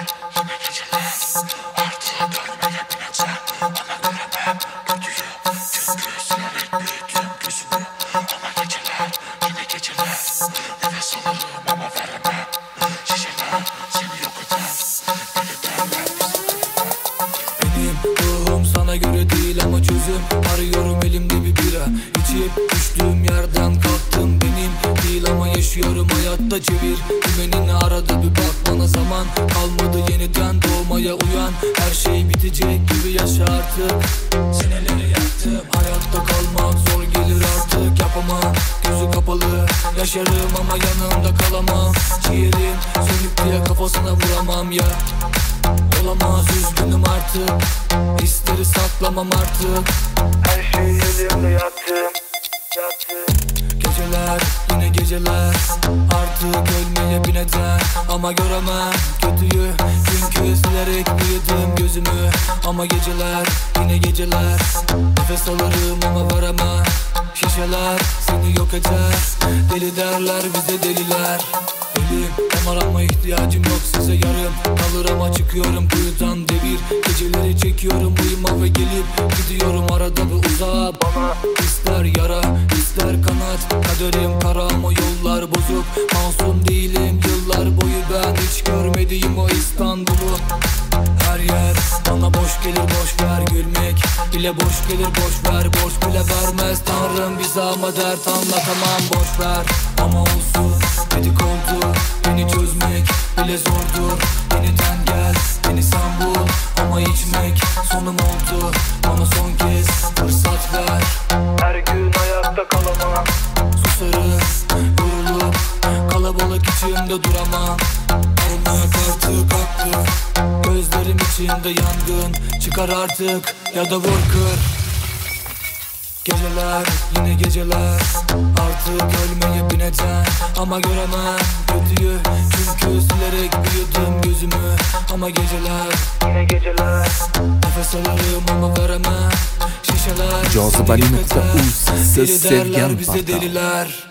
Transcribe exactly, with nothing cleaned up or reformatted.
yine geceler. Artık görmeye bineceğim ama göremem kötüyü. Çünkü silerek büyüdüm gözümü. Ama geceler yine geceler. Nefes alırım ama veremem. Şişeler seni yok eder. Deli derler bizi deliler. Benim ruhum sana göre değil ama çözüm arıyorum, elimde bir bira İçip düştüğüm yerden kalktım, benim değil ama yaşıyorum hayatta. Çevir dümenini, arada bir bak bana, zaman kalmadı yeniden doğmaya uyan. Her şey bitecek gibi yaşa artık. Seneleri yaktım, hayatta kalmak zor gelir artık. Yapamam, gözü kapalı yaşarım ama yanında kalamam. Ciğerim sönük diye kafasına vuramam ya. Olamaz, üzgünüm artık. Hisleri saklamam artık. Her şeyi elimde yaktım, yaktım. Geceler yine geceler. Artık ölmeye bineceğim ama göremem kötüyü. Çünkü silerek büyüdüm gözümü. Ama geceler yine geceler. Nefes alırım ama veremem. Şişeler seni yok eder. Deli derler bize deliler. Elim damar ama ihtiyacım yok size yarım. Kalır ama çıkıyorum kuyudan devir. Geceleri çekiyorum uyuma ve gelip gidiyorum arada bir uzağa. Bana ister yara ister kanat. Kaderim kara ama yollar bozuk. Masum değilim yıllar boyu ben hiç görmediğim o İstanbul'u. Her yer bana boş gelir, boş ver gülmek bile boş gelir, boş ver. Borç bile vermez Tanrım bize ama dert anlatamam, boş ver. Ama olsun dedik oldu, beni çözmek bile zordur. Yeniden gel beni sen bul ama içmek sonum oldu. Bana son kez fırsat ver. Her gün ayakta kalamam. Susarım yorulup kalabalık içimde duramam. Olmak artık haklı. Gözlerim içinde yangın çıkar artık ya da vur kır. Geceler yine geceler. Artık ölmeye bineceğim ama göremem kötüyü. Çünkü silerek büyüdüm gözümü. Ama geceler Yine geceler. nefes alırım ama veremem. Şişeler Cazibeli nokta uz. Siz deli derler sevgan bize portal. deliler.